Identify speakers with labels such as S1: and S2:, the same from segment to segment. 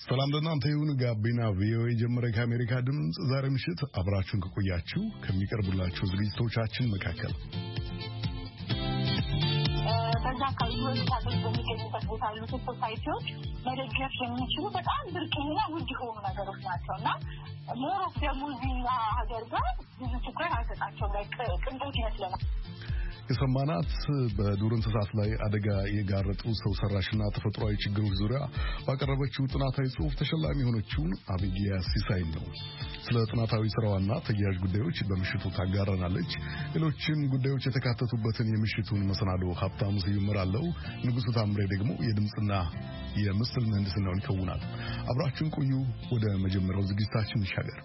S1: ሰላም ለእናንተ ይሁን። ጋቢና ቪኦኤ ጀመረ። ከአሜሪካ ድምፅ ዛሬ ምሽት አብራችሁን ከቆያችሁ ከሚቀርቡላችሁ ዝግጅቶቻችን መካከል
S2: በዛ አካባቢ ታሪክ በሚገኙበት ቦታ ያሉት ሶሳይቲዎች መደገፍ የሚችሉ በጣም ብርቅና ውድ የሆኑ ነገሮች ናቸውና ሞሮፍ ደግሞ እዚህ ሀገር ጋር ብዙ ትኩረት አልሰጣቸውም። ቅንጦት ይመስለናል።
S1: የሰማናት በዱር እንስሳት ላይ አደጋ የጋረጡ ሰው ሰራሽና ተፈጥሯዊ ችግሮች ዙሪያ ባቀረበችው ጥናታዊ ጽሑፍ ተሸላሚ የሆነችውን አቢጊያ ሲሳይ ነው። ስለ ጥናታዊ ስራዋና ተያያዥ ጉዳዮች በምሽቱ ታጋራናለች። ሌሎችም ጉዳዮች የተካተቱበትን የምሽቱን መሰናዶ ሀብታሙ ስዩም እመራለሁ። ንጉሱ ታምሬ ደግሞ የድምጽና የምስል ምህንድስናውን ይከውናል። አብራችሁን ቆዩ። ወደ መጀመሪያው ዝግጅታችን እንሻገር።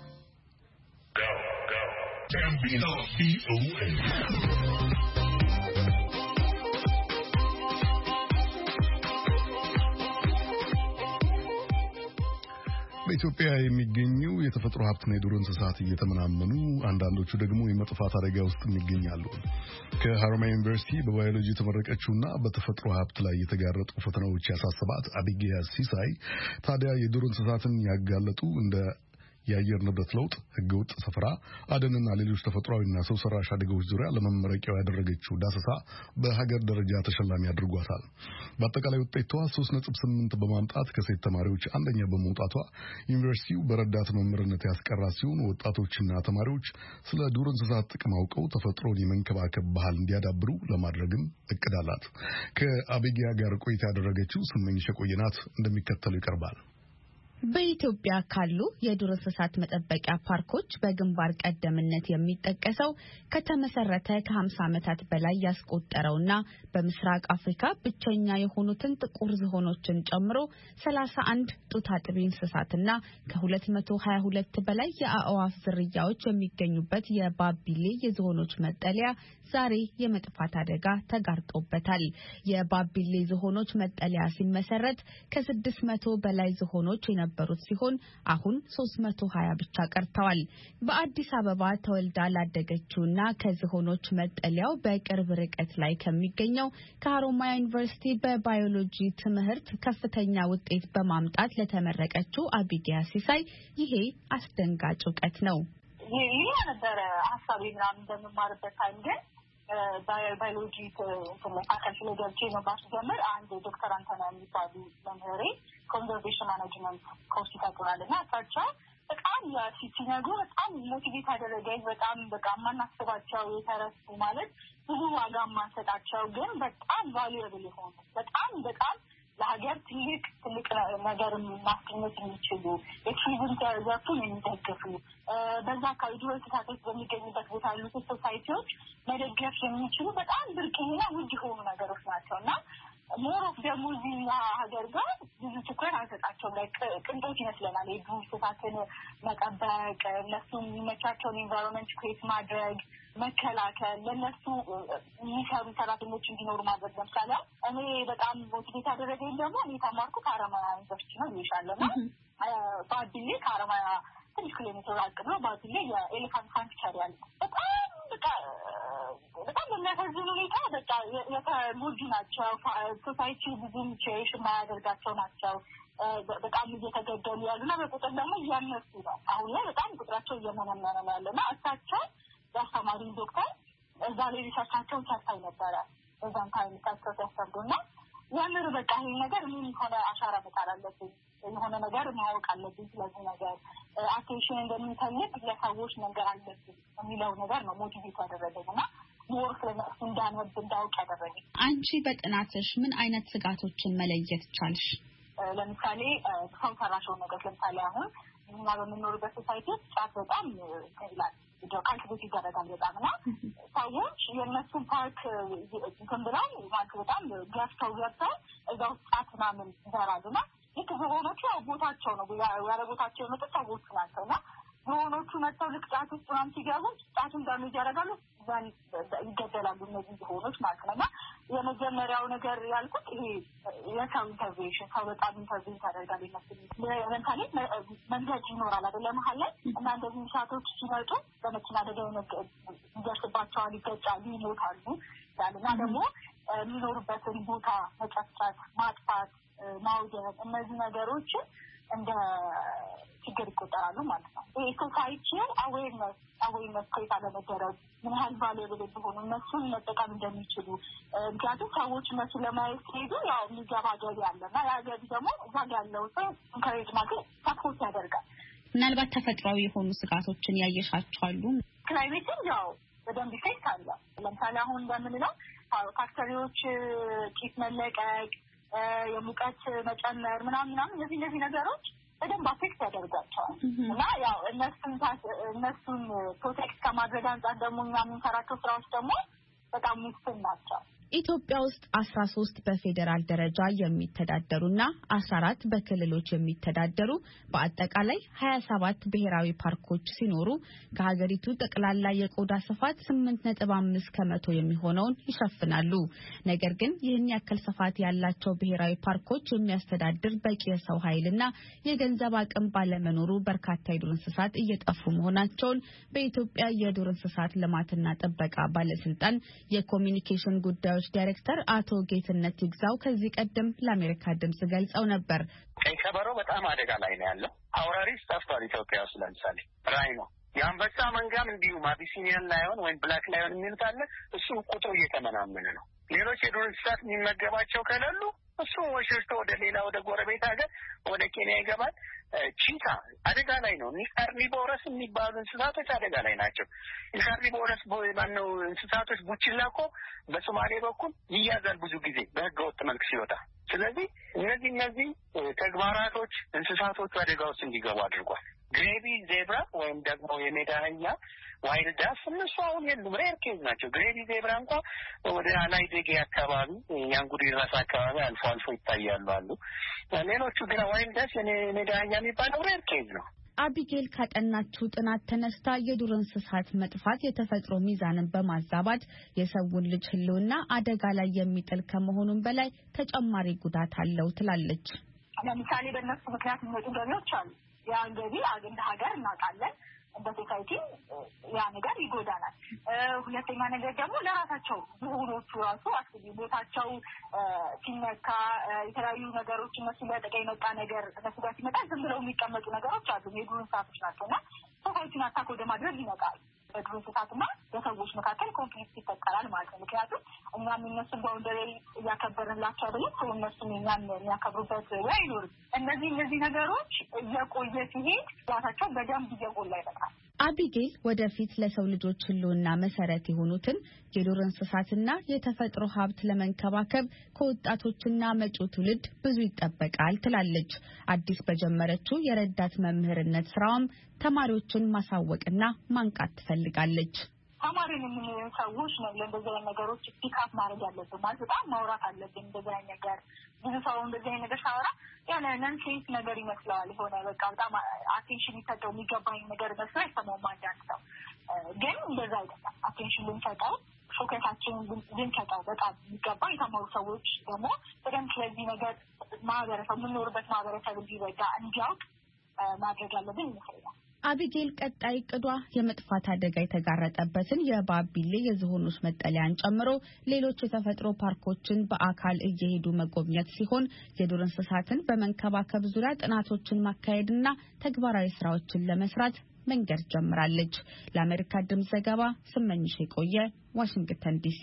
S1: በኢትዮጵያ የሚገኙ የተፈጥሮ ሀብትና የዱር እንስሳት እየተመናመኑ አንዳንዶቹ ደግሞ የመጥፋት አደጋ ውስጥ ይገኛሉ። ከሀረማያ ዩኒቨርሲቲ በባዮሎጂ የተመረቀችውና በተፈጥሮ ሀብት ላይ የተጋረጡ ፈተናዎች ያሳሰባት አቢጊያ ሲሳይ ታዲያ የዱር እንስሳትን ያጋለጡ እንደ የአየር ንብረት ለውጥ፣ ህገወጥ ስፍራ አደንና ሌሎች ተፈጥሯዊና ሰው ሰራሽ አደጋዎች ዙሪያ ለመመረቂያው ያደረገችው ዳሰሳ በሀገር ደረጃ ተሸላሚ አድርጓታል። በአጠቃላይ ውጤቷ 3.8 በማምጣት ከሴት ተማሪዎች አንደኛ በመውጣቷ ዩኒቨርሲቲው በረዳት መምህርነት ያስቀራት ሲሆን ወጣቶችና ተማሪዎች ስለ ዱር እንስሳት ጥቅም አውቀው ተፈጥሮን የመንከባከብ ባህል እንዲያዳብሩ ለማድረግም እቅድ አላት። ከአቢጊያ ጋር ቆይታ ያደረገችው ስመኝሽ ቆየናት እንደሚከተለው ይቀርባል።
S3: በኢትዮጵያ ካሉ የዱር እንስሳት መጠበቂያ ፓርኮች በግንባር ቀደምትነት የሚጠቀሰው ከተመሰረተ ከ50 ዓመታት በላይ ያስቆጠረውና በምስራቅ አፍሪካ ብቸኛ የሆኑትን ጥቁር ዝሆኖችን ጨምሮ 31 ጡት አጥቢ እንስሳትና ከ222 በላይ የአዕዋፍ ዝርያዎች የሚገኙበት የባቢሌ የዝሆኖች መጠለያ ዛሬ የመጥፋት አደጋ ተጋርጦበታል። የባቢሌ ዝሆኖች መጠለያ ሲመሰረት ከ600 በላይ ዝሆኖች የነበሩት ሲሆን አሁን 320 ብቻ ቀርተዋል። በአዲስ አበባ ተወልዳ ላደገችውና ከዝሆኖች መጠለያው በቅርብ ርቀት ላይ ከሚገኘው ከሀረማያ ዩኒቨርሲቲ በባዮሎጂ ትምህርት ከፍተኛ ውጤት በማምጣት ለተመረቀችው አቢጊያ ሲሳይ ይሄ አስደንጋጭ እውቀት ነው።
S2: ይሄ ነበር ሐሳቤ ምናምን እንደምማርበት ታይም ግን ባዮሎጂ ተመሳሳይ ስለገብቼ ነው ባስጀምር አንድ ዶክተር አንተና የሚባሉ መምህሬ ኮንዘርቬሽን ማኔጅመንት ኮርስ ይታቁራልና አጣቻው በጣም ሲነጉ በጣም ሞቲቬት አደረገኝ። በጣም ማናስባቸው የተረሱ ማለት ብዙ ዋጋ ማንሰጣቸው ግን በጣም ቫልዩብል የሆኑ በጣም ለሀገር ትልቅ ነገር ማስገኘት የሚችሉ የቱሪዝም ዘርፉን የሚደግፉ በዛ አካባቢ ድሮ እንስሳቶች በሚገኙበት ቦታ ያሉት ሶሳይቲዎች መደገፍ የሚችሉ በጣም ብርቅና ውድ የሆኑ ነገሮች ናቸውና ሞሮፍ ደግሞ እዚህ ሀገር ጋር ብዙ ትኩረት አልሰጣቸውም። ቅንጦት ይመስለናል። የዱር እንስሳትን መጠበቅ፣ እነሱ የሚመቻቸውን ኢንቫይሮንመንት ክሬት ማድረግ፣ መከላከል፣ ለእነሱ የሚሰሩ ሰራተኞች እንዲኖሩ ማድረግ። ለምሳሌ እኔ በጣም ሞቲቬት ያደረገኝ ደግሞ እኔ ተማርኩት ሀረማያ ዩኒቨርሲቲ ነው ይሻለና ባቢሌ ከሀረማያ ትንሽ ኪሎ ሜትር ራቅ ብሎ ባቢሌ የኤሌፋንት ሳንክቸሪ ያለ በጣም በሚያሳዝን ሁኔታ የተጎዱ ናቸው። ሶሳይቲ ብዙም ቼሽ የማያደርጋቸው ናቸው። በጣም እየተገደሉ ያሉና በቁጥር ደግሞ እያነሱ ነው። አሁን ላይ በጣም ቁጥራቸው እየመነመነ ነው ያለና እሳቸው ያስተማሪኝ ዶክተር እዛ ላይ ሪሰርቻቸውን ሰርተው ነበረ። በዛም ታይም እሳቸው ሲያስተምሩና ያምር ይሄ ነገር ምን ሆነ አሻራ መጣል አለብኝ፣ የሆነ ነገር ማወቅ አለብኝ፣ ስለዚህ ነገር አቴንሽን እንደሚፈልግ ለሰዎች ነገር አለብኝ የሚለው ነገር ነው ሞቲቬት ያደረገኝና ሞር ስለነሱ እንዳውቅ ያደረገኝ።
S3: አንቺ በጥናትሽ ምን አይነት ስጋቶችን መለየት ቻልሽ?
S2: ለምሳሌ ሰው ሰራሽ ነገር ለምሳሌ አሁን እኛ በምንኖርበት ሶሳይቲ ጫት በጣም ይላል ካልኩሌት ይደረጋል በጣምና ሰዎች የነሱን ፓርክ ብለው ማለት በጣም ገብተው እዛው ጫት ምናምን ይዘራሉና ልክ ዝሆኖቹ ቦታቸው ነው ያለ ቦታቸው የመጡ ሰዎች ናቸውና ዝሆኖቹ መጥተው ልክ ጫት ውስጥ ምናምን ሲገቡ ጫቱን ዳሜጅ ያደርጋሉ፣ ይገደላሉ እነዚህ ዝሆኖች ማለት ነውና የመጀመሪያው ነገር ያልኩት ይሄ የሰው ኢንተርቬንሽን ሰው በጣም ኢንተርቬን ታደርጋል ይመስል ለምሳሌ መንገድ ይኖራል አይደል መሀል ላይ እና እንደዚህ እንስሳቶች ሲመጡ በመኪና አደጋ ይደርስባቸዋል፣ ይገጫሉ፣ ይሞታሉ ያልና ደግሞ የሚኖሩበትን ቦታ መጨፍጨፍ፣ ማጥፋት፣ ማውደም እነዚህ ነገሮችን እንደ ችግር ይቆጠራሉ ማለት ነው። ይሄ ሶሳይቲው አዌርነስ ክሬት አለመደረግ ምን ያህል ቫሉብል እንደሆኑ እነሱን መጠቀም እንደሚችሉ ምክንያቱም ሰዎች እነሱ ለማየት ሲሄዱ ያው የሚገባ ገቢ አለና ያ ገቢ ደግሞ እዛ ያለው ሰው ኢንካሬጅ ማድረግ ሰፖርት ያደርጋል።
S3: ምናልባት ተፈጥሯዊ የሆኑ ስጋቶችን ያየሻቸዋሉ?
S2: ክላይሜትን ያው በደንብ ኢፌክት አለ። ለምሳሌ አሁን እንደምንለው ፋክተሪዎች ጭስ መለቀቅ፣ የሙቀት መጨመር ምናምን እነዚህ ነገሮች በደንብ አፌክት ያደርጓቸዋል እና ያው እነሱን ፕሮቴክት ከማድረግ አንጻር ደግሞ እኛ የምንሰራቸው ስራዎች ደግሞ በጣም ውስን ናቸው።
S3: ኢትዮጵያ ውስጥ 13 በፌዴራል ደረጃ የሚተዳደሩና 14 በክልሎች የሚተዳደሩ በአጠቃላይ 27 ብሔራዊ ፓርኮች ሲኖሩ ከሀገሪቱ ጠቅላላ የቆዳ ስፋት 8.5 ከመቶ የሚሆነውን ይሸፍናሉ። ነገር ግን ይህን ያክል ስፋት ያላቸው ብሔራዊ ፓርኮች የሚያስተዳድር በቂ የሰው ኃይልና የገንዘብ አቅም ባለመኖሩ በርካታ የዱር እንስሳት እየጠፉ መሆናቸውን በኢትዮጵያ የዱር እንስሳት ልማትና ጥበቃ ባለስልጣን የኮሚኒኬሽን ጉዳዮች ዳይሬክተር አቶ ጌትነት ይግዛው ከዚህ ቀደም ለአሜሪካ ድምጽ ገልጸው ነበር።
S4: ቀይ ቀበሮ በጣም አደጋ ላይ ነው ያለው። አውራሪስ ጠፍቷል ኢትዮጵያ ውስጥ። ለምሳሌ ራይኖ፣ የአንበሳ መንጋም እንዲሁ አቢሲኒያን ላይሆን ወይም ብላክ ላይሆን የሚሉት አለ። እሱ ቁጥሩ እየተመናመነ ነው። ሌሎች የዱር እንስሳት የሚመገባቸው ከሌሉ እሱ ወሽሽቶ ወደ ሌላ ወደ ጎረቤት ሀገር ወደ ኬንያ ይገባል። ቺታ አደጋ ላይ ነው። ካርኒቮረስ የሚባሉ እንስሳቶች አደጋ ላይ ናቸው። ካርኒቮረስ ማነው እንስሳቶች ቡችላ እኮ በሶማሌ በኩል ይያዛል ብዙ ጊዜ በህገወጥ መልክ ሲወጣ። ስለዚህ እነዚህ ተግባራቶች እንስሳቶቹ አደጋ ውስጥ እንዲገቡ አድርጓል። ግሬቪ ዜብራ ወይም ደግሞ የሜዳ አህያ ዋይልድ ዳስ እነሱ አሁን የሉም፣ ሬር ኬዝ ናቸው። ግሬቪ ዜብራ እንኳን ወደ አላይዴጌ አካባቢ ያንጉዲ ራስ አካባቢ አልፎ አልፎ ይታያሉ አሉ። ሌሎቹ ግን ዋይልድ ዳስ የሜዳ አህያ የሚባለው ሬር ኬዝ ነው።
S3: አቢጌል ካጠናችው ጥናት ተነስታ የዱር እንስሳት መጥፋት የተፈጥሮ ሚዛንን በማዛባት የሰውን ልጅ ህልውና አደጋ ላይ የሚጥል ከመሆኑም በላይ ተጨማሪ ጉዳት አለው ትላለች።
S2: ለምሳሌ በእነሱ ምክንያት የሚወጡ ገቢዎች አሉ። ያን ገቢ እንደ ሀገር እናውቃለን። እንደ ሶሳይቲ ያ ነገር ይጎዳናል። ሁለተኛ ነገር ደግሞ ለራሳቸው ዝሆኖቹ ራሱ አስቢ ቦታቸው ሲነካ የተለያዩ ነገሮች እነሱ ሊያጠቃ የመጣ ነገር እነሱ ጋር ሲመጣ ዝም ብለው የሚቀመጡ ነገሮች አሉ። የዱር እንስሳቶች ናቸውና ሶሳይቲን አታክ ወደ ማድረግ ይመጣል። በዱር እንስሳትና በሰዎች መካከል ኮንፍሊክት ይፈጠራል ማለት ነው። ምክንያቱም እኛም እነሱን ባውንደሪ እያከበርንላቸው አይደለም፣ ሰው እነሱም እኛን የሚያከብሩበት ወይ አይኖርም። እነዚህ ነገሮች እየቆየ ሲሄድ ራሳቸው በደንብ እየጎላ ይመጣል።
S3: አቢጌል ወደፊት ለሰው ልጆች ህልውና መሰረት የሆኑትን የዱር እንስሳትና የተፈጥሮ ሀብት ለመንከባከብ ከወጣቶችና መጪው ትውልድ ብዙ ይጠበቃል ትላለች። አዲስ በጀመረችው የረዳት መምህርነት ስራውም ተማሪዎችን ማሳወቅና ማንቃት ትፈልጋለች።
S2: ተማሪ የምንሆን ሰዎች ነው ለእንደዚህ አይነት ነገሮች ፒክአፕ ማድረግ ያለብን ማለት በጣም ማውራት አለብን። እንደዚህ አይነት ነገር ብዙ ሰው እንደዚህ አይነት ነገር ሳወራ ያለ ነንሴንስ ነገር ይመስለዋል። የሆነ በቃ በጣም አቴንሽን ሊሰጠው የሚገባኝ ነገር መስሎ አይሰማውም አንዳንድ ሰው። ግን እንደዛ አይደለም። አቴንሽን ልንሰጠው ፎከሳችን ልንሰጠው በጣም የሚገባ የተማሩ ሰዎች ደግሞ በደንብ ስለዚህ ነገር ማህበረሰብ የምንኖርበት ማህበረሰብ እንዲረዳ እንዲያውቅ ማድረግ ያለብን ይመስለኛል።
S3: አቢጌል ቀጣይ እቅዷ የመጥፋት አደጋ የተጋረጠበትን የባቢሌ የዝሆኖች መጠለያን ጨምሮ ሌሎች የተፈጥሮ ፓርኮችን በአካል እየሄዱ መጎብኘት ሲሆን የዱር እንስሳትን በመንከባከብ ዙሪያ ጥናቶችን ማካሄድና ተግባራዊ ስራዎችን ለመስራት መንገድ ጀምራለች። ለአሜሪካ ድምጽ ዘገባ ስመኝሽ የቆየ ዋሽንግተን ዲሲ።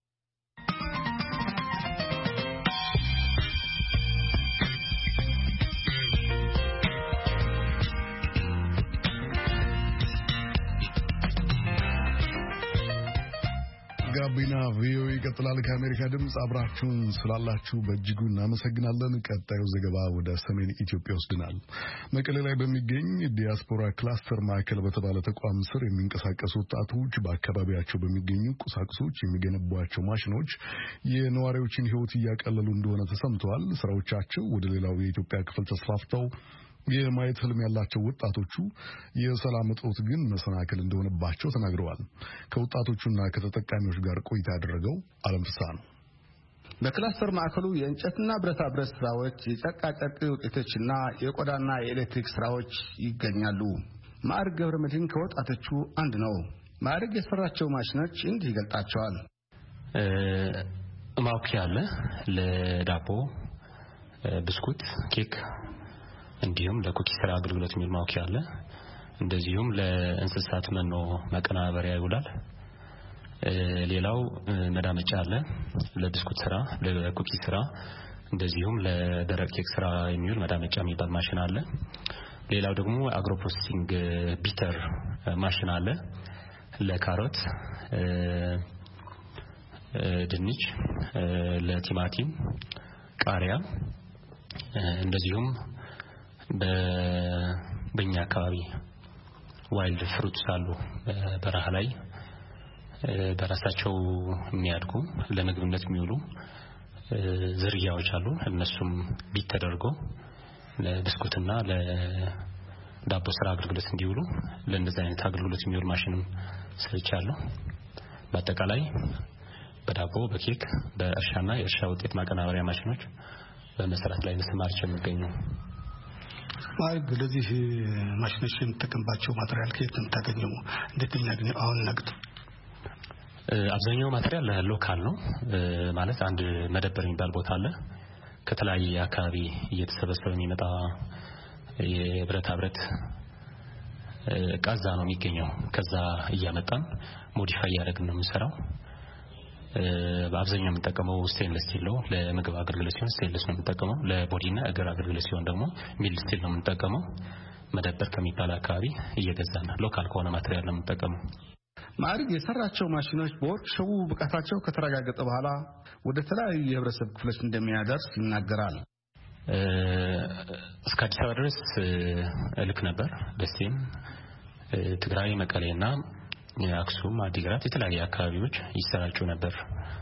S1: ጋቢና ቪኦኤ ይቀጥላል። ከአሜሪካ ድምጽ አብራችሁን ስላላችሁ በእጅጉ እናመሰግናለን። ቀጣዩ ዘገባ ወደ ሰሜን ኢትዮጵያ ወስድናል። መቀሌ ላይ በሚገኝ ዲያስፖራ ክላስተር ማዕከል በተባለ ተቋም ስር የሚንቀሳቀሱ ወጣቶች በአካባቢያቸው በሚገኙ ቁሳቁሶች የሚገነቧቸው ማሽኖች የነዋሪዎችን ሕይወት እያቀለሉ እንደሆነ ተሰምተዋል። ስራዎቻቸው ወደ ሌላው የኢትዮጵያ ክፍል ተስፋፍተው የማየት ህልም ያላቸው ወጣቶቹ የሰላም እጦት ግን መሰናክል እንደሆነባቸው ተናግረዋል። ከወጣቶቹና ከተጠቃሚዎች ጋር ቆይታ ያደረገው አለም ፍስሐ ነው።
S5: በክላስተር ማዕከሉ የእንጨትና ብረታ ብረት ስራዎች፣ የጨርቃ ጨርቅ ውጤቶችና የቆዳና የኤሌክትሪክ ስራዎች ይገኛሉ። ማዕረግ ገብረመድህን ከወጣቶቹ አንድ ነው። ማዕረግ የሰራቸው ማሽኖች እንዲህ ይገልጣቸዋል።
S6: ማውኪያ አለ ለዳቦ፣ ብስኩት፣ ኬክ እንዲሁም ለኩኪ ስራ አገልግሎት የሚውል ማውኪያ አለ። እንደዚሁም ለእንስሳት መኖ መቀናበሪያ ይውላል። ሌላው መዳመጫ አለ ለብስኩት ስራ፣ ለኩኪ ስራ፣ እንደዚሁም ለደረቅ ኬክ ስራ የሚውል መዳመጫ የሚባል ማሽን አለ። ሌላው ደግሞ አግሮ ፕሮሰሲንግ ቢተር ማሽን አለ ለካሮት፣ ድንች፣ ለቲማቲም፣ ቃሪያ እንደዚሁም በእኛ አካባቢ ዋይልድ ፍሩትስ አሉ በረሃ ላይ በራሳቸው የሚያድጉ ለምግብነት የሚውሉ ዝርያዎች አሉ። እነሱም ቢት ተደርጎ ለብስኩትና ለዳቦ ስራ አገልግሎት እንዲውሉ ለእንደዚህ አይነት አገልግሎት የሚውል ማሽንም ሰርቻለሁ። በአጠቃላይ በዳቦ፣ በኬክ፣ በእርሻና የእርሻ ውጤት ማቀናበሪያ ማሽኖች በመስራት ላይ ተሰማርቼ የምገኘው።
S5: ለዚህ ማሽኖች የምትጠቀምባቸው ማቴሪያል ከየት የምታገኘው? እንዴት የሚያገኘው? አሁን ነግድ
S6: አብዛኛው ማቴሪያል ሎካል ነው። ማለት አንድ መደብር የሚባል ቦታ አለ። ከተለያየ አካባቢ እየተሰበሰበ የሚመጣ የብረታ ብረት ቃዛ ነው የሚገኘው። ከዛ እያመጣን ሞዲፋይ ያደረግን ነው የምንሰራው። በአብዛኛው የምንጠቀመው ስቴንለስ ስቲል ነው። ለምግብ አገልግሎት ሲሆን ስቴንለስ ነው የምንጠቀመው። ለቦዲና እግር አገልግሎት ሲሆን ደግሞ ሚል ስቲል ነው የምንጠቀመው። መደብር ከሚባል አካባቢ እየገዛን ሎካል ከሆነ ማቴሪያል ነው የምንጠቀመው።
S5: ማዕረግ የሰራቸው ማሽኖች በወርክሾፑ ብቃታቸው ከተረጋገጠ በኋላ ወደ ተለያዩ የህብረተሰብ ክፍሎች እንደሚያደርስ ይናገራል።
S6: እስከ አዲስ አበባ ድረስ እልክ ነበር። ደሴም፣ ትግራይ፣ መቀሌና አክሱም፣ አዲግራት የተለያዩ አካባቢዎች ይሰራጩ ነበር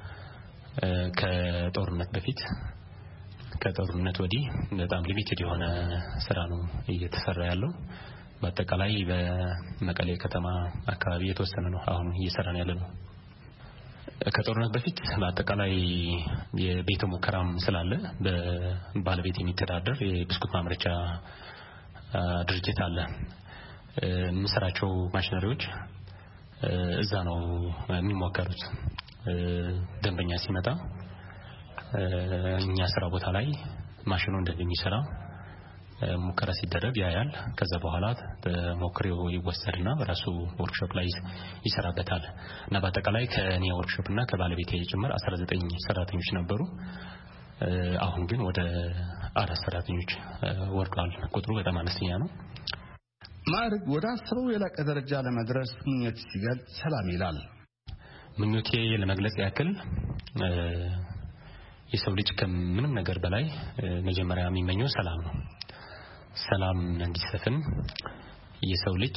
S6: ከጦርነት በፊት። ከጦርነት ወዲህ በጣም ሊሚትድ የሆነ ስራ ነው እየተሰራ ያለው። በአጠቃላይ በመቀሌ ከተማ አካባቢ የተወሰነ ነው አሁን እየሰራን ያለ ነው። ከጦርነት በፊት በአጠቃላይ የቤተ ሙከራም ስላለ በባለቤት የሚተዳደር የብስኩት ማምረቻ ድርጅት አለ። የምንሰራቸው ማሽነሪዎች እዛ ነው የሚሞከሩት። ደንበኛ ሲመጣ እኛ ስራ ቦታ ላይ ማሽኑ እንደሚሰራ ሙከራ ሲደረግ ያያል። ከዛ በኋላ ሞክሬው ይወሰድና በራሱ ወርክሾፕ ላይ ይሰራበታል። እና በአጠቃላይ ከኔ ወርክሾፕ እና ከባለቤቴ ጭምር 19 ሰራተኞች ነበሩ። አሁን ግን ወደ 4 ሰራተኞች ወርዷል። ቁጥሩ በጣም አነስተኛ ነው።
S5: ማዕረግ ወደ አስበው የላቀ ደረጃ ለመድረስ ምኞት ሲገልጽ ሰላም ይላል።
S6: ምኞቴ ለመግለጽ ያክል የሰው ልጅ ከምንም ነገር በላይ መጀመሪያ የሚመኘው ሰላም ነው። ሰላም እንዲሰፍን የሰው ልጅ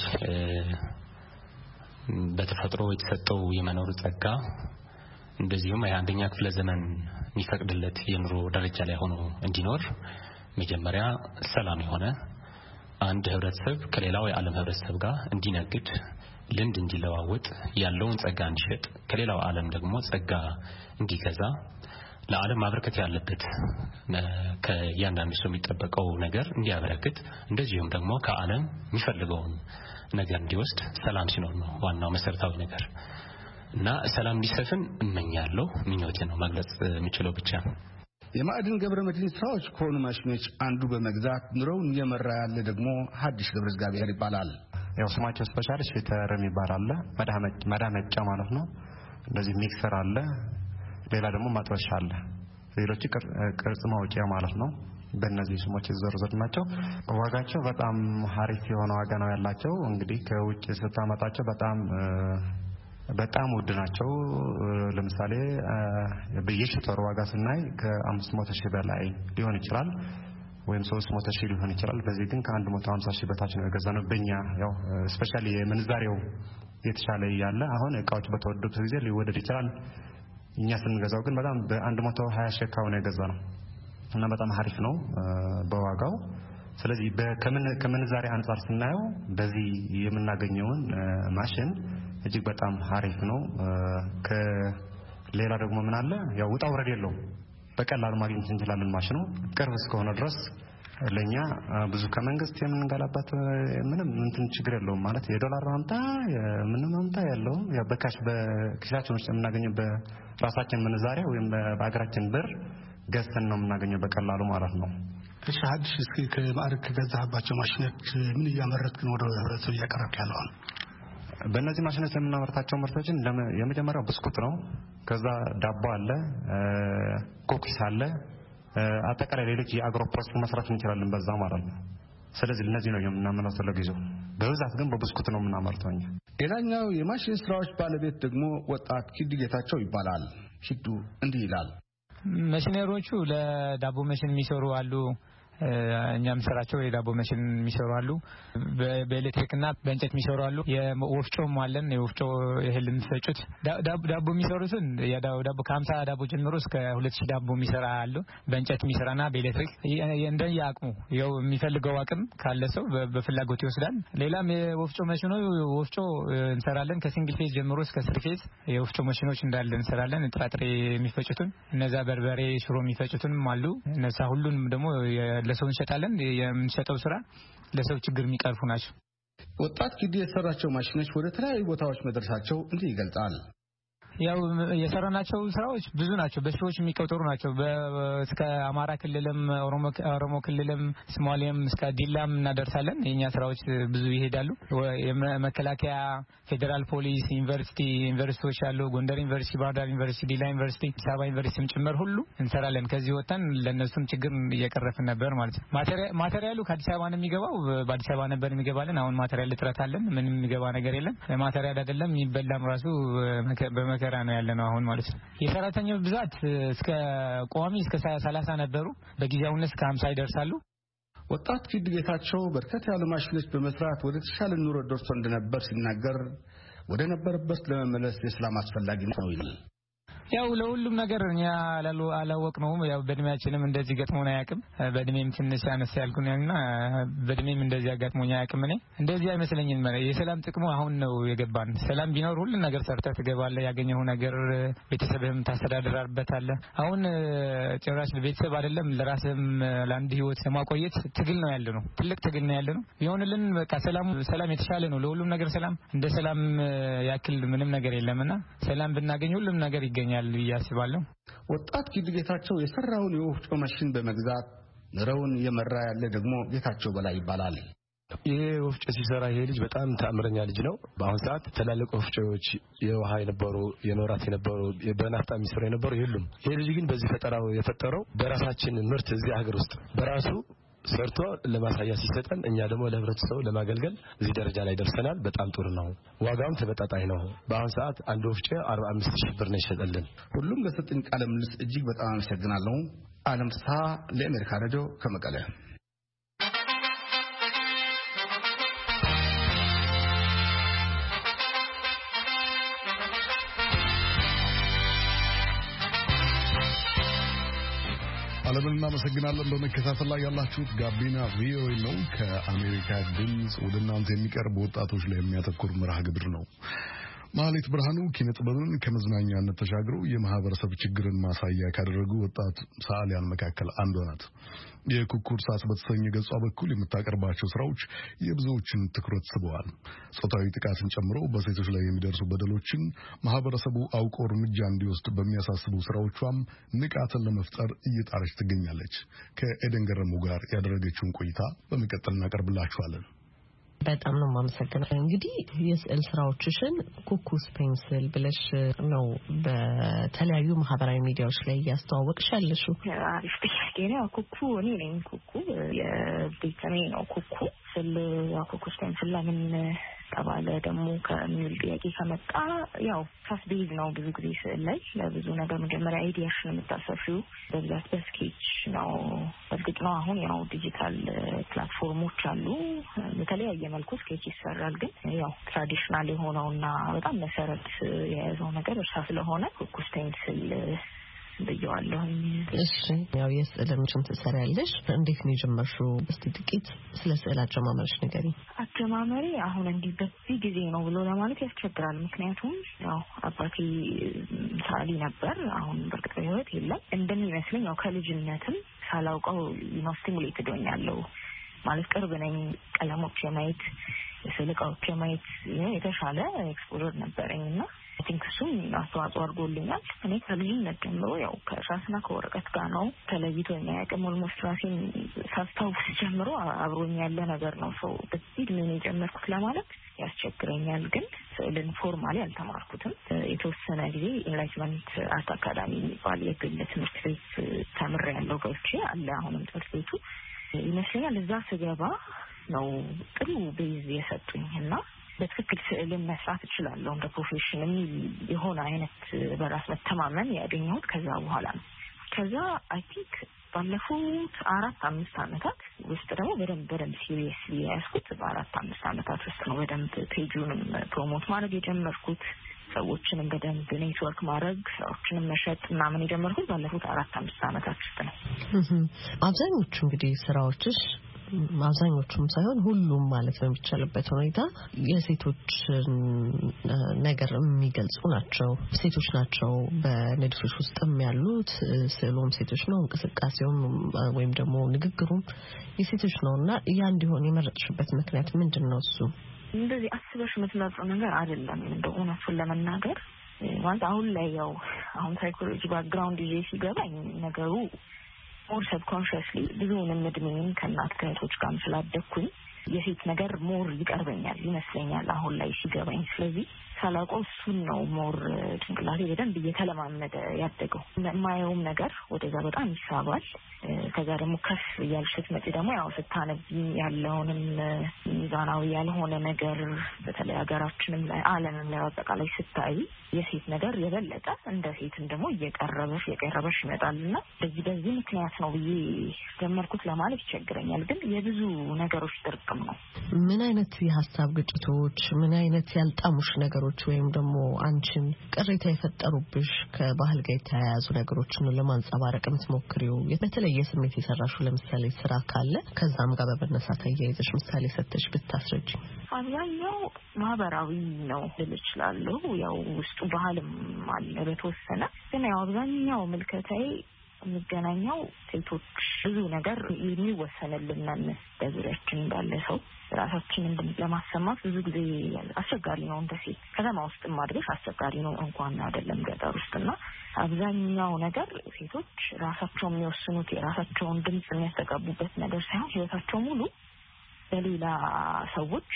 S6: በተፈጥሮ የተሰጠው የመኖር ጸጋ እንደዚሁም የአንደኛ ክፍለ ዘመን የሚፈቅድለት የኑሮ ደረጃ ላይ ሆኖ እንዲኖር መጀመሪያ ሰላም የሆነ አንድ ህብረተሰብ ከሌላው የዓለም ህብረተሰብ ጋር እንዲነግድ፣ ልምድ እንዲለዋወጥ፣ ያለውን ጸጋ እንዲሸጥ፣ ከሌላው ዓለም ደግሞ ጸጋ እንዲገዛ፣ ለዓለም ማበረከት ያለበት ከእያንዳንዱ ሰው የሚጠበቀው ነገር እንዲያበረክት፣ እንደዚሁም ደግሞ ከዓለም የሚፈልገውን ነገር እንዲወስድ ሰላም ሲኖር ነው ዋናው መሰረታዊ ነገር እና ሰላም እንዲሰፍን እመኛለሁ። ምኞቴ ነው መግለጽ የምችለው ብቻ።
S5: የማዕድን ገብረ መድህን ስራዎች ከሆኑ ማሽኖች አንዱ በመግዛት ኑሮውን እየመራ ያለ ደግሞ ሀዲሽ ገብረ እግዚአብሔር ይባላል።
S7: ያው ስማቸው ስፔሻል ሽተር የሚባል አለ፣ መዳመጫ ማለት ነው። እንደዚህ ሚክሰር አለ፣ ሌላ ደግሞ ማጥበሻ አለ፣ ሌሎች ቅርጽ ማውጫ ማለት ነው። በእነዚህ ስሞች ይዘርዘሩ ናቸው። ዋጋቸው በጣም ሀሪፍ የሆነ ዋጋ ነው ያላቸው። እንግዲህ ከውጭ ስታመጣቸው በጣም ውድ ናቸው። ለምሳሌ በየሽተሩ ዋጋ ስናይ ከ500 ሺህ በላይ ሊሆን ይችላል ወይም 300 ሺህ ሊሆን ይችላል። በዚህ ግን ከ150 ሺህ በታች ነው የገዛነው። በእኛ ያው ስፔሻሊ የምንዛሬው የተሻለ ያለ አሁን እቃዎች በተወደዱት ጊዜ ሊወደድ ይችላል። እኛ ስንገዛው ግን በጣም በ120 ሺህ ነው የገዛነው እና በጣም ሀሪፍ ነው በዋጋው። ስለዚህ ከምንዛሬ አንፃር ስናየው በዚህ የምናገኘውን ማሽን እጅግ በጣም ሀሪፍ ነው። ከሌላ ደግሞ ምን አለ ያው ውጣ ውረድ የለውም፣ በቀላሉ ማግኘት እንችላለን። ማሽኑ ቅርብ እስከሆነ ድረስ ለኛ ብዙ ከመንግስት የምንገላባት ምንም እንትን ችግር የለውም። ማለት የዶላር ማምጣ ምንም ማምጣ የለውም። ያው በካሽ በኪሳችን ውስጥ የምናገኘው በራሳችን ምንዛሬ ወይም በአገራችን ብር ገዝተን ነው የምናገኘው በቀላሉ ማለት ነው።
S8: እሺ ሀዲስ እስኪ ከማዕረግ ከገዛህባቸው ማሽኖች ምን እያመረትክ ነው ወደ ህብረተሰቡ እያቀረብክ ያለው?
S7: በእነዚህ ማሽኖች የምናመርታቸው ምርቶችን የመጀመሪያው ብስኩት ነው። ከዛ ዳቦ አለ፣ ኩኪስ አለ፣ አጠቃላይ ሌሎች የአግሮ ፕሮሰስ መስራት እንችላለን በዛ ማለት ነው። ስለዚህ እነዚህ ነው የምናመርተው ለጊዜው። በብዛት ግን በብስኩት ነው የምናመርተው።
S5: ሌላኛው የማሽን ስራዎች ባለቤት ደግሞ ወጣት ኪዱ ጌታቸው ይባላል። ኪዱ እንዲህ ይላል።
S9: ማሽነሮቹ ለዳቦ ማሽን የሚሰሩ አሉ። እኛም ስራቸው የዳቦ ማሽን የሚሰሩ አሉ። በኤሌክትሪክና በእንጨት የሚሰሩ አሉ። የወፍጮም አለን። የወፍጮ እህል የሚፈጩት ዳቦ የሚሰሩትን ዳቦ ከ50 ዳቦ ጀምሮ እስከ 2000 ዳቦ የሚሰራ አሉ። በእንጨት የሚሰራና በኤሌክትሪክ እንደየ አቅሙ ያው የሚፈልገው አቅም ካለ ሰው በፍላጎት ይወስዳል። ሌላም የወፍጮ ማሽኑ ወፍጮ እንሰራለን። ከሲንግል ፌዝ ጀምሮ እስከ ስሪ ፌዝ የወፍጮ ማሽኖች እንዳለ እንሰራለን። ጥራጥሬ የሚፈጩትን እነዛ በርበሬ ሽሮ የሚፈጩትንም አሉ። እነዛ ሁሉንም ደግሞ ለሰው እንሸጣለን። የምንሸጠው ስራ ለሰው ችግር የሚቀርፉ ናቸው።
S5: ወጣት ኪዱ የሰራቸው ማሽኖች ወደ ተለያዩ ቦታዎች መድረሳቸው እንዲህ ይገልጻል።
S9: ያው የሰራናቸው ስራዎች ብዙ ናቸው። በሺዎች የሚቆጠሩ ናቸው። እስከ አማራ ክልልም ኦሮሞ ክልልም ሶማሌም እስከ ዲላም እናደርሳለን። የኛ ስራዎች ብዙ ይሄዳሉ። የመከላከያ፣ ፌደራል ፖሊስ፣ ዩኒቨርሲቲዎች አሉ። ጎንደር ዩኒቨርሲቲ፣ ባህር ዳር ዩኒቨርሲቲ፣ ዲላ ዩኒቨርሲቲ፣ አዲስ አበባ ዩኒቨርሲቲም ጭምር ሁሉ እንሰራለን። ከዚህ ወጣን ለነሱም ችግር እየቀረፍን ነበር ማለት ነው። ማቴሪያሉ ከአዲስ አበባ ነው የሚገባው። በአዲስ አበባ ነበር የሚገባልን። አሁን ማቴሪያል እጥረት አለን። ምንም የሚገባ ነገር የለም። ማቴሪያል አይደለም የሚበላም ራሱ በመከራ ነው ያለነው አሁን ማለት ነው። የሰራተኛው ብዛት እስከ ቋሚ እስከ 30 ነበሩ። በጊዜያዊነት እስከ 50 ይደርሳሉ።
S5: ወጣት ኪዱ ጌታቸው በርከት ያሉ ማሽኖች በመስራት ወደ ተሻለ ኑሮ ደርሶ እንደነበር ሲናገር ወደ ነበረበት ለመመለስ የሰላም አስፈላጊነት ነው ይላል።
S9: ያው ለሁሉም ነገር እኛ አላወቅነውም። ያው በእድሜያችንም እንደዚህ ገጥሞን አያውቅም። በእድሜም ትንሽ አነስ ያልኩኝና በእድሜም እንደዚህ አጋጥሞኝ አያውቅም። እኔ እንደዚህ አይመስለኝም። የሰላም ጥቅሙ አሁን ነው የገባን። ሰላም ቢኖር ሁሉ ነገር ሰርተህ ትገባለህ። ያገኘው ነገር ቤተሰብህም ታስተዳድራለህ። አሁን ጭራሽ ለቤተሰብ አይደለም ለራስህም ለአንድ ህይወት ለማቆየት ትግል ነው ያለነው። ትልቅ ትግል ነው ያለነው። ቢሆንልን በቃ ሰላም የተሻለ ነው። ለሁሉም ነገር ሰላም እንደ ሰላም ያክል ምንም ነገር የለምና ሰላም ብናገኝ ሁሉም ነገር ይገኛል ብዬ አስባለሁ።
S5: ወጣት ኪዱ ጌታቸው የሰራውን የወፍጮ ማሽን በመግዛት ኑሮውን እየመራ ያለ ደግሞ ጌታቸው በላይ ይባላል።
S10: ይሄ ወፍጮ ሲሰራ ይሄ ልጅ በጣም ተአምረኛ ልጅ ነው። በአሁን ሰዓት ትላልቅ ወፍጮዎች የውሃ የነበሩ የኖራት የነበሩ በናፍጣ የሚሰሩ የነበሩ የሉም። ይሄ ልጅ ግን በዚህ ፈጠራው የፈጠረው በራሳችን ምርት እዚህ ሀገር ውስጥ በራሱ ሰርቶ ለማሳያ ሲሰጠን እኛ ደግሞ ለህብረተሰቡ ለማገልገል እዚህ ደረጃ ላይ ደርሰናል። በጣም ጥሩ ነው። ዋጋውም ተመጣጣኝ ነው። በአሁን ሰዓት አንድ ወፍጮ 45000 ብር ነው ይሸጣልን።
S5: ሁሉም ለሰጠኝ ቃለ ምልልስ እጅግ በጣም አመሰግናለሁ። አለም ፍስሐ ለአሜሪካ ሬዲዮ ከመቀለ።
S1: ዓለምን እናመሰግናለን። በመከታተል ላይ ያላችሁት ጋቢና ቪኦኤ ነው። ከአሜሪካ ድምጽ ወደ እናንተ የሚቀርብ ወጣቶች ላይ የሚያተኩር መርሃ ግብር ነው። ማህሌት ብርሃኑ ኪነ ጥበብን ከመዝናኛነት ተሻግረው የማህበረሰብ ችግርን ማሳያ ካደረጉ ወጣት ሰዓሊያን መካከል አንዷ ናት። የኩኩር ሳት በተሰኘ ገጿ በኩል የምታቀርባቸው ስራዎች የብዙዎችን ትኩረት ስበዋል። ጾታዊ ጥቃትን ጨምሮ በሴቶች ላይ የሚደርሱ በደሎችን ማህበረሰቡ አውቆ እርምጃ እንዲወስድ በሚያሳስቡ ስራዎቿም ንቃትን ለመፍጠር እየጣረች ትገኛለች። ከኤደን ገረሙ ጋር ያደረገችውን ቆይታ በመቀጠል እናቀርብላችኋለን።
S11: በጣም ነው የማመሰግነው። እንግዲህ የስዕል ስራዎችሽን ኩኩስ ፔንስል ብለሽ ነው በተለያዩ ማህበራዊ ሚዲያዎች ላይ ያስተዋወቅሽ ያለሽው።
S12: አሪፍ ጥያቄ ነው። ኩኩ እኔ ነኝ። ኩኩ የቤተሜ ነው። ኩኩ ስል ኩኩስ ፔንስል ለምን ተባለ ደግሞ ከሚል ጥያቄ ከመጣ ያው ፋስ ቤዝ ነው። ብዙ ጊዜ ስዕል ላይ ለብዙ ነገር መጀመሪያ አይዲያሽን የምታሰፊው በብዛት በስኬች ነው። በእርግጥ ነው አሁን ያው ዲጂታል ፕላትፎርሞች አሉ፣ በተለያየ መልኩ ስኬች ይሰራል። ግን ያው ትራዲሽናል የሆነውና በጣም መሰረት የያዘው ነገር እርሳ ስለሆነ ኩኩስ ፔንስል ብየዋለሁ።
S11: እሺ ያው የስዕልምሽን ትሰሪያለሽ። እንዴት ነው የጀመርሽው? እስቲ ጥቂት ስለ ስዕል አጀማመርሽ ንገሪኝ።
S12: አጀማመሬ አሁን እንዲህ በዚህ ጊዜ ነው ብሎ ለማለት ያስቸግራል። ምክንያቱም ያው አባቴ ሰዓሊ ነበር። አሁን በርግጥ በሕይወት የለም። እንደሚመስለኝ ያው ከልጅነትም ሳላውቀው ስቲሙሌትድ ሆኛለሁ ማለት ቅርብ ነኝ። ቀለሞች የማየት የስዕል እቃዎች የማየት የተሻለ ኤክስፖዠር ነበረኝና ቲንክ እሱም አስተዋጽኦ አድርጎልኛል። እኔ ከልጅነት ጀምሮ ያው ከእርሳስና ከወረቀት ጋር ነው ተለይቶ የሚያውቅም ኦልሞስት ራሴን ሳስታውስ ጀምሮ አብሮኝ ያለ ነገር ነው። ሰው በዚህ ዕድሜ የጀመርኩት ለማለት ያስቸግረኛል። ግን ስዕልን ፎርማሊ አልተማርኩትም። የተወሰነ ጊዜ ኢንላይትመንት አርት አካዳሚ የሚባል የግል ትምህርት ቤት ተምሬያለሁ። ገብቼ አለ አሁንም ትምህርት ቤቱ ይመስለኛል። እዛ ስገባ ነው ጥሩ ቤዝ የሰጡኝና በትክክል ስዕልን መስራት እችላለሁ እንደ ፕሮፌሽን የሚል የሆነ አይነት በራስ መተማመን ያገኘሁት ከዛ በኋላ ነው። ከዛ አይ ቲንክ ባለፉት 4-5 ዓመታት ውስጥ ደግሞ በደንብ ሲሪየስሊ ያስኩት በ4-5 ዓመታት ውስጥ ነው በደንብ ፔጁንም ፕሮሞት ማድረግ የጀመርኩት። ሰዎችንም በደንብ ኔትወርክ ማድረግ ሰዎችንም መሸጥ ምናምን የጀመርኩት ባለፉት 4-5 ዓመታት ውስጥ ነው።
S11: አብዛኞቹ እንግዲህ ስራዎችሽ አብዛኞቹም ሳይሆን ሁሉም ማለት በሚቻልበት ሁኔታ የሴቶች ነገር የሚገልጹ ናቸው። ሴቶች ናቸው በንድፍሽ ውስጥም ያሉት። ስዕሉም ሴቶች ነው፣ እንቅስቃሴውም ወይም ደግሞ ንግግሩም የሴቶች ነውና ያ እንዲሆን የመረጥሽበት ምክንያት ምንድነው? እሱ
S12: እንደዚህ አስበሽ የምትመርጪው ነገር አይደለም። እንደው እውነቱን ለመናገር ማለት አሁን ላይ ያው አሁን ሳይኮሎጂ ባክግራውንድ ይዤ ሲገባኝ ነገሩ ሞር ሰብኮንሽስሊ ብዙውንም እድሜን ከእናት ከእህቶች ጋር ስላደኩኝ የሴት ነገር ሞር ይቀርበኛል ይመስለኛል አሁን ላይ ሲገባኝ። ስለዚህ ሳላውቀው እሱን ነው ሞር ጭንቅላቴ በደንብ እየተለማመደ ያደገው። የማየውም ነገር ወደዛ በጣም ይሳባል። ከዛ ደግሞ ከፍ እያልሽ ስትመጪ ደግሞ ያው ስታነቢ ያለውንም ሚዛናዊ ያልሆነ ነገር በተለይ ሀገራችንም ላይ ዓለምም ላይ አጠቃላይ ስታይ የሴት ነገር የበለጠ እንደ ሴትም ደግሞ እየቀረበሽ ይመጣልና በዚህ ምክንያት ነው ብዬ ጀመርኩት ለማለት ይቸግረኛል። ግን የብዙ ነገሮች ጥርቅም ነው።
S11: ምን አይነት የሀሳብ ግጭቶች፣ ምን አይነት ያልጣሙሽ ነገሮች ወይም ደግሞ አንቺን ቅሬታ የፈጠሩብሽ ከባህል ጋር የተያያዙ ነገሮችን ለማንጸባረቅ የምትሞክሪው በተለየ ስሜት የሰራሽው ለምሳሌ ስራ ካለ ከዛም ጋር በመነሳት አያይዘሽ ምሳሌ ሰጥተሽ ብታስረጂ?
S12: አብዛኛው ማህበራዊ ነው ልል እችላለሁ። ያው ውስጡ ባህልም አለ በተወሰነ። ግን ያው አብዛኛው ምልከታዬ የሚገናኘው ሴቶች ብዙ ነገር የሚወሰንልን በዙሪያችን እንዳለ ሰው ራሳችንን ለማሰማት ብዙ ጊዜ አስቸጋሪ ነው። እንደ ሴት ከተማ ውስጥ ማድረግ አስቸጋሪ ነው እንኳን አይደለም ገጠር ውስጥና አብዛኛው ነገር ሴቶች ራሳቸው የሚወስኑት የራሳቸውን ድምጽ የሚያስተጋቡበት ነገር ሳይሆን ህይወታቸው ሙሉ በሌላ ሰዎች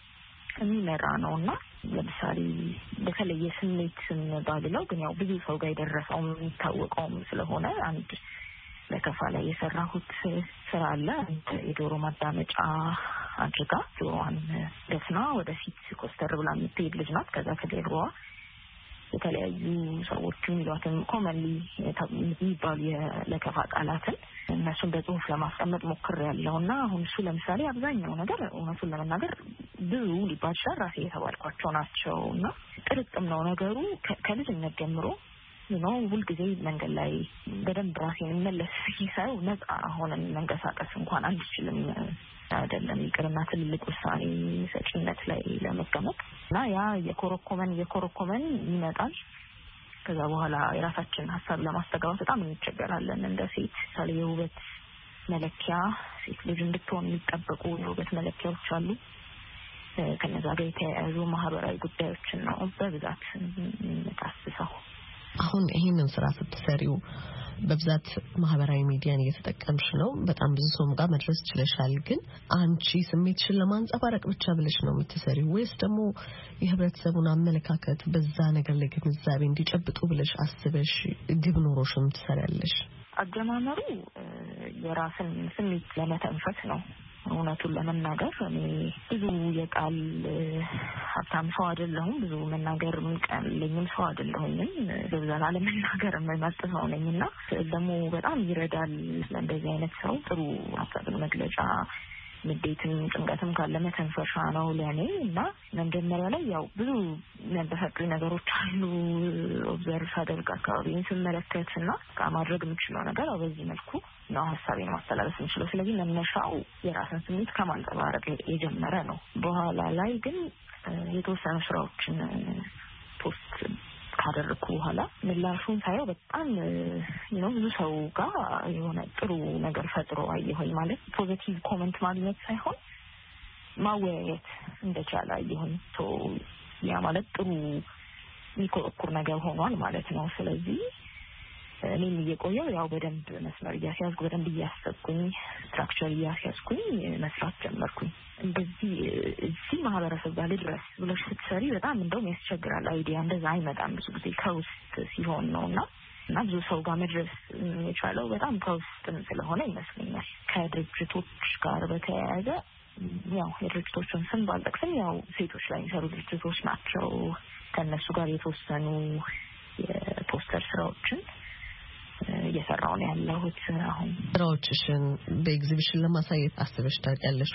S12: የሚመራ ነውና ለምሳሌ በተለየ ስሜት ባልለው ግን ያው ብዙ ሰው ጋር የደረሰው የሚታወቀው ስለሆነ አንድ ለከፋ ላይ የሰራሁት ስራ አለ። የዶሮ ማዳመጫ አድርጋ ዶሮዋን ደፍና ወደፊት ኮስተር ብላ የምትሄድ ልጅ ናት። ከዛ ከጀርባዋ የተለያዩ ሰዎች የሚሏትን ኮመንሊ የሚባሉ የለከፋ ቃላትን እነሱን በጽሁፍ ለማስቀመጥ ሞክሬያለሁና አሁን እሱ ለምሳሌ አብዛኛው ነገር እውነቱን ለመናገር ብዙ ሊባል ይችላል ራሴ የተባልኳቸው ናቸውና ጥርቅም ነው ነገሩ። ከልጅነት ጀምሮ ነው ሁልጊዜ መንገድ ላይ በደንብ ራሴን መለስ ሲሳይ ነፃ ሆነን መንቀሳቀስ እንኳን አንችልም አይደለም ይቅርና ትልልቅ ውሳኔ ሰጪነት ላይ ለመቀመጥ እና ያ የኮረኮመን ይመጣል። ከዛ በኋላ የራሳችን ሀሳብ ለማስተጋባት በጣም እንቸገራለን። እንደ ሴት ሳለ የውበት መለኪያ ሴት ልጅ እንድትሆን የሚጠበቁ የውበት መለኪያዎች አሉ። ከነዛ ጋር የተያያዙ ማህበራዊ ጉዳዮችን ነው በብዛት የምታስሰው።
S11: አሁን ይሄንን ስራ ስትሰሪው በብዛት ማህበራዊ ሚዲያን እየተጠቀምሽ ነው። በጣም ብዙ ሰው ጋር መድረስ ችለሻል። ግን አንቺ ስሜትሽን ለማንጸባረቅ ብቻ ብለሽ ነው የምትሰሪው ወይስ ደግሞ የህብረተሰቡን አመለካከት በዛ ነገር ላይ ግንዛቤ እንዲጨብጡ ብለሽ አስበሽ ግብ ኖሮሽም ትሰሪያለሽ?
S12: አጀማመሩ የራስን ስሜት ለመተንፈስ ነው። እውነቱን ለመናገር እኔ ብዙ የቃል ሀብታም ሰው አይደለሁም። ብዙ መናገር የሚቀለኝም ሰው አይደለሁም። በብዛት አለመናገር የምመርጥ ሰው ነኝና ደግሞ በጣም ይረዳል ለእንደዚህ አይነት ሰው ጥሩ ሀሳብን መግለጫ ንዴትም ጭንቀትም ካለ መተንፈሻ ነው ለኔ እና መጀመሪያ ላይ ያው ብዙ የሚያበሳጩኝ ነገሮች አሉ። ኦብዘርቭ አደርግ አካባቢን ስመለከትና ማድረግ የምችለው ነገር በዚህ መልኩ ነው ሀሳቤን ማስተላለፍ የምችለው። ስለዚህ መነሻው የራስን ስሜት ከማንጸባረቅ የጀመረ ነው። በኋላ ላይ ግን የተወሰኑ ስራዎችን ፖስት ካደረኩ በኋላ ምላሹን ሳየው በጣም ብዙ ሰው ጋር የሆነ ጥሩ ነገር ፈጥሮ አየሁኝ። ማለት ፖዚቲቭ ኮሜንት ማግኘት ሳይሆን ማወያየት እንደቻለ አየሁኝ። ያ ማለት ጥሩ የሚኮረኩር ነገር ሆኗል ማለት ነው። ስለዚህ እኔም እየቆየው ያው በደንብ መስመር እያስያዝኩ በደንብ እያሰብኩኝ ስትራክቸር እያስያዝኩኝ መስራት ጀመርኩኝ። እንደዚህ እዚህ ማህበረሰብ ጋር ልድረስ ብለሽ ስትሰሪ በጣም እንደውም ያስቸግራል። አይዲያ እንደዛ አይመጣም ብዙ ጊዜ ከውስጥ ሲሆን ነውና ብዙ ሰው ጋር መድረስ የቻለው በጣም ከውስጥም ስለሆነ ይመስለኛል። ከድርጅቶች ጋር በተያያዘ ያው የድርጅቶችን ስም ባልጠቅስም ያው ሴቶች ላይ የሚሰሩ ድርጅቶች ናቸው። ከነሱ ጋር የተወሰኑ የፖስተር ስራዎችን እየሰራሁ ነው ያለሁት። አሁን
S11: ስራዎችሽን በኤግዚቢሽን ለማሳየት አስበሽ ታውቂያለሽ?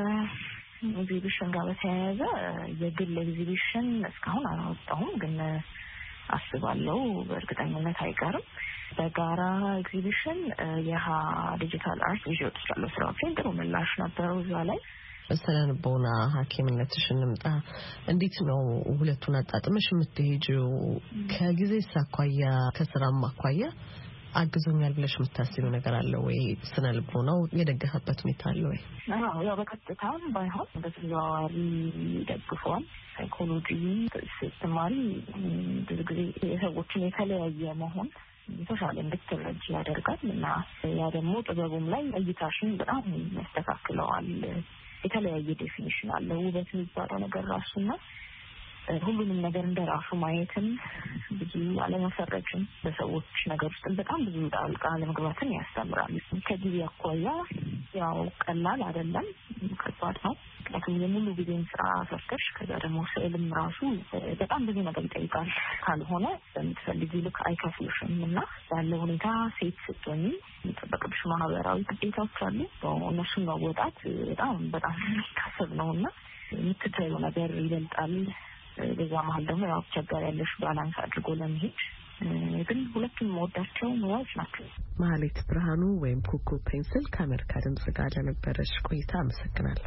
S12: ከኤግዚቢሽን ጋር በተያያዘ የግል ኤግዚቢሽን እስካሁን አላወጣሁም፣ ግን አስባለሁ። በእርግጠኝነት አይቀርም። በጋራ ኤግዚቢሽን የሃ ዲጂታል አርት ይዤ ወጥቻለሁ። ስራዎችን ጥሩ ምላሽ ነበረው እዛ ላይ።
S11: ስለንቦና ሐኪምነትሽን እንምጣ። እንዴት ነው ሁለቱን አጣጥመሽ የምትሄጂው? ከጊዜ አኳያ ከስራም አኳያ አግዞኛል ብለሽ የምታስቢው ነገር አለ ወይ? ስነልቦናው የደገፈበት ሁኔታ አለ ወይ?
S12: ያው በቀጥታም ባይሆን በተዘዋዋሪ ደግፏል። ሳይኮሎጂ ስትማሪ ብዙ ጊዜ የሰዎችን የተለያየ መሆን የተሻለ እንድትረጅ ያደርጋል እና ያ ደግሞ ጥበቡም ላይ እይታሽን በጣም ያስተካክለዋል። የተለያየ ዴፊኒሽን አለው ውበት የሚባለው ነገር ራሱና ሁሉንም ነገር እንደራሱ ማየትን ብዙ አለመፈረጅን በሰዎች ነገር ውስጥ በጣም ብዙ ጣልቃ ለመግባትን ያስተምራል። ከጊዜ አኳያ ያው ቀላል አይደለም፣ ከባድ ነው። ምክንያቱም የሙሉ ጊዜን ስራ ሰርተሽ ከዛ ደግሞ ስዕልም ራሱ በጣም ብዙ ነገር ይጠይቃል። ካልሆነ በምትፈልጊው ልክ አይከፍልሽም እና ያለ ሁኔታ ሴት ስትሆኚ የሚጠበቅብሽ ማህበራዊ ግዴታዎች አሉ። እነሱን መወጣት በጣም የሚታሰብ ነው እና የምትታየው ነገር ይበልጣል። በዛ መሀል ደግሞ ያው አስቸጋሪ ያለሽ ባላንስ አድርጎ ለመሄድ ግን ሁለቱም መወዳቸው ሙያዎች ናቸው።
S11: ማህሌት ብርሃኑ ወይም ኩኩ ፔንስል ከአሜሪካ ድምጽ ጋር ለነበረሽ ቆይታ አመሰግናለሁ።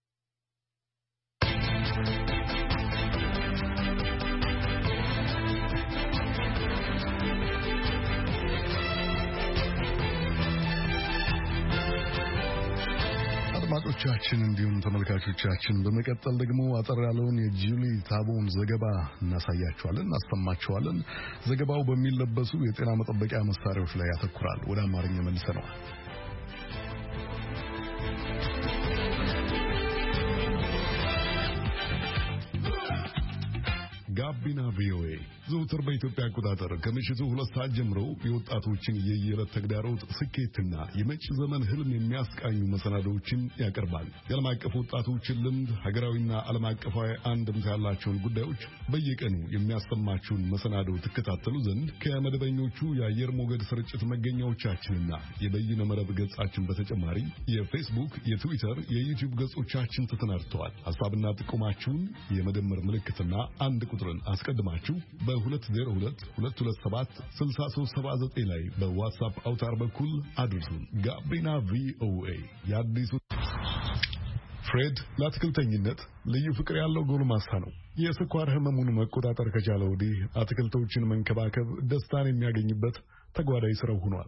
S1: አድማጮቻችን እንዲሁም ተመልካቾቻችን በመቀጠል ደግሞ አጠር ያለውን የጁሊ ታቦን ዘገባ እናሳያችኋለን፣ እናሰማችኋለን። ዘገባው በሚለበሱ የጤና መጠበቂያ መሳሪያዎች ላይ ያተኩራል። ወደ አማርኛ መልሰነዋል። ጋቢና ቪኦኤ ዘውትር በኢትዮጵያ አቆጣጠር ከምሽቱ 2 ሰዓት ጀምሮ የወጣቶችን የየዕለት ተግዳሮት ስኬትና የመጪ ዘመን ህልም የሚያስቃኙ መሰናዶዎችን ያቀርባል። የዓለም አቀፍ ወጣቶችን ልምድ፣ ሀገራዊና ዓለም አቀፋዊ አንድምታ ያላቸውን ጉዳዮች በየቀኑ የሚያሰማችሁን መሰናዶ ትከታተሉ ዘንድ ከመደበኞቹ የአየር ሞገድ ስርጭት መገኛዎቻችንና የበይነ መረብ ገጻችን በተጨማሪ የፌስቡክ፣ የትዊተር፣ የዩቲዩብ ገጾቻችን ተሰናድተዋል። ሐሳብና ጥቆማችሁን የመደመር ምልክትና አንድ ቁጥርን አስቀድማችሁ በ2022276379 ላይ በዋትስአፕ አውታር በኩል አድርሱን። ጋቢና ቪኦኤ የአዲሱ ፍሬድ ለአትክልተኝነት ልዩ ፍቅር ያለው ጎልማሳ ነው። የስኳር ህመሙን መቆጣጠር ከቻለ ወዲህ አትክልቶችን መንከባከብ ደስታን የሚያገኝበት ተጓዳኝ ስራው ሆኗል።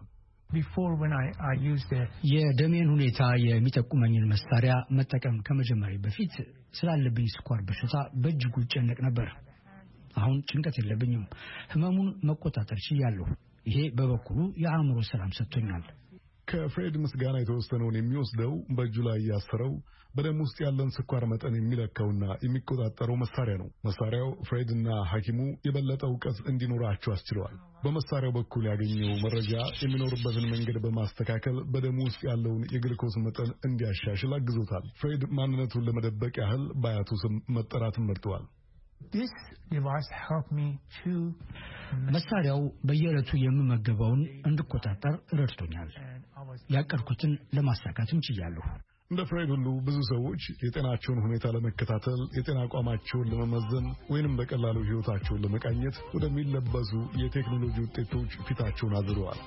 S13: የደሜን ሁኔታ የሚጠቁመኝን መሳሪያ መጠቀም ከመጀመሪያ በፊት ስላለብኝ ስኳር በሽታ በእጅጉ ጨነቅ ነበር። አሁን ጭንቀት የለብኝም። ህመሙን መቆጣጠር ችያለሁ። ይሄ በበኩሉ የአእምሮ ሰላም ሰጥቶኛል።
S1: ከፍሬድ ምስጋና የተወሰነውን የሚወስደው በእጁ ላይ ያሰረው በደም ውስጥ ያለን ስኳር መጠን የሚለካውና የሚቆጣጠረው መሳሪያ ነው። መሳሪያው ፍሬድና ሐኪሙ የበለጠ እውቀት እንዲኖራቸው አስችለዋል። በመሳሪያው በኩል ያገኘው መረጃ የሚኖርበትን መንገድ በማስተካከል በደም ውስጥ ያለውን የግልኮስ መጠን እንዲያሻሽል አግዞታል። ፍሬድ ማንነቱን ለመደበቅ ያህል በአያቱ ስም መጠራትን መርጠዋል።
S13: መሳሪያው በየዕለቱ የምመገበውን እንድቆጣጠር ረድቶኛል። ያቀድኩትን ለማሳካትም ችያለሁ።
S1: እንደ ፍሬድ ሁሉ ብዙ ሰዎች የጤናቸውን ሁኔታ ለመከታተል፣ የጤና አቋማቸውን ለመመዘን ወይንም በቀላሉ ህይወታቸውን ለመቃኘት ወደሚለበሱ የቴክኖሎጂ ውጤቶች ፊታቸውን አዙረዋል።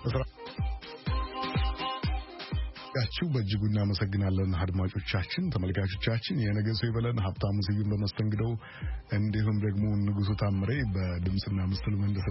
S1: ያችሁ በእጅጉ እናመሰግናለን። አድማጮቻችን፣ ተመልካቾቻችን የነገ ሰው ይበለን። ሀብታሙ ስዩም በመስተንግዶው እንዲሁም ደግሞ ንጉሱ ታምሬ በድምጽና ምስል ምህንድስና